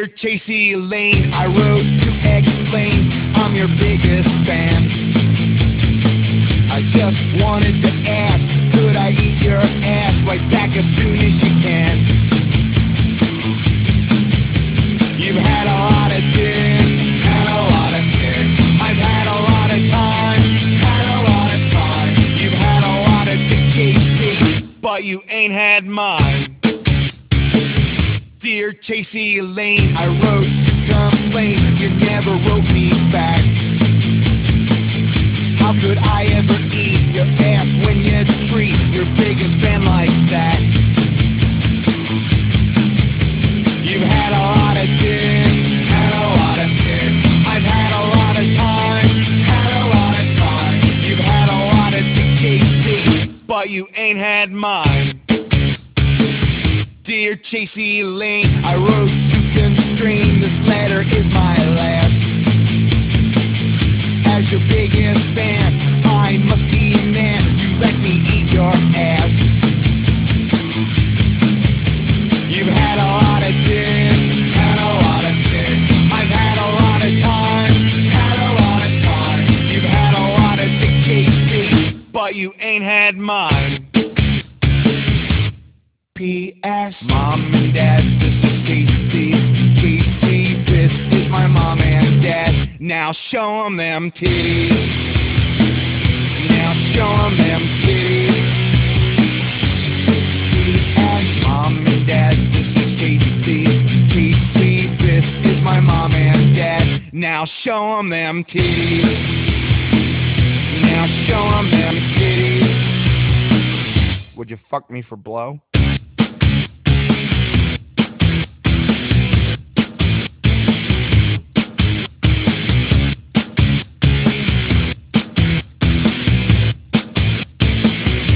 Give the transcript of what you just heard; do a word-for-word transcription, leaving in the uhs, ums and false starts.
Dear Chasey Lane, I wrote to explain I'm your biggest fan. I just wanted to ask, could I eat your ass right back as soon as you can? You've had a lot of dick, had a lot of dick. I've had a lot of time, had a lot of time. You've had a lot of dick, Chasey, but you ain't had mine. Dear Chasey Lane, I wrote to complain, you never wrote me back. How could I ever eat your ass when you treat your biggest fan like that? You've had a lot of dick, had a lot of dick. I've had a lot of time, had a lot of time. You've had a lot of dick, Chasey, but you ain't had mine. Dear Chasey Lane, I wrote to constrain, this letter is my last. As your biggest fan, I must demand you let me eat your ass. You've had a lot of dick, had a lot of dick. I've had a lot of time, had a lot of time. You've had a lot of dick, Chasey, but you ain't had mine. P S Mom and Dad, this is Chasey. Chasey, this is my mom and dad. Now show 'em them titties. Now show 'em them titties. P S Mom and Dad, this is Chasey. Chasey, this is my mom and dad. Now show 'em them titties. Now show 'em them titties. Would you fuck me for blow?